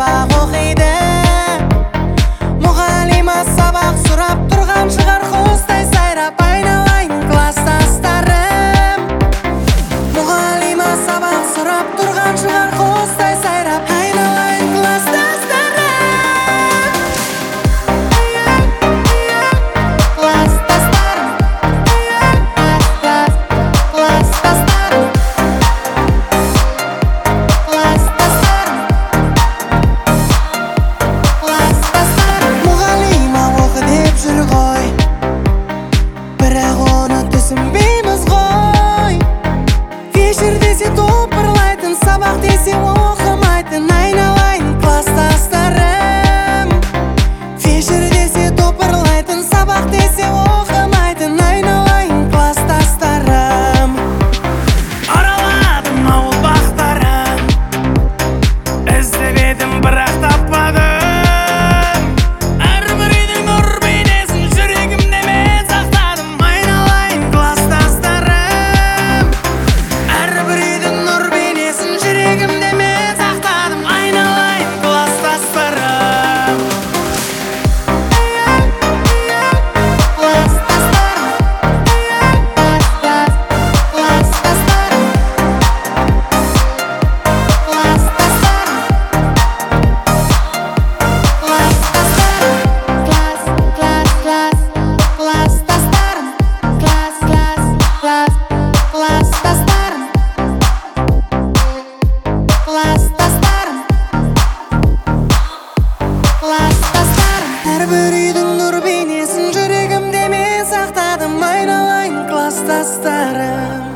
сабақ оқиды. Мұғалима сабақ сұрап тұрған шығар, құстай сайрап айналайын класстастарым. Мұғалима сабақ сұрап тұрған шығар, құстай сайрап айналайын класстастарым. Класстастарым, класстастарым, класстастарым. Мұғалима оқы деп жүр ғой, бірақ оны түсінбейміз ғой. Вечер десе топырлайтын, сабақ десе оқымайтын, айналайын класстастарым. Вечер десе топырлайтын, сабақ десе оқымайтын, айналайын класстастарым. Араладым ауыл бақтарын, іздеп едім бірақ таппадым. Әрбір үйдің нұр бейнесін жүрегімде мен сақтадым, айналайын класстастарым. Әрбір үйдің нұр бейнесін жүрегімде мен сақтадым, Айналайын класстастарым. класстастарым, класстастарым, класстастарым, класстастарым, класстастарым, класстастарым, класстастарым. Әрбір үйдің нұр бейнесін жүрегімде мен сақтадым, айналайын класстастарым.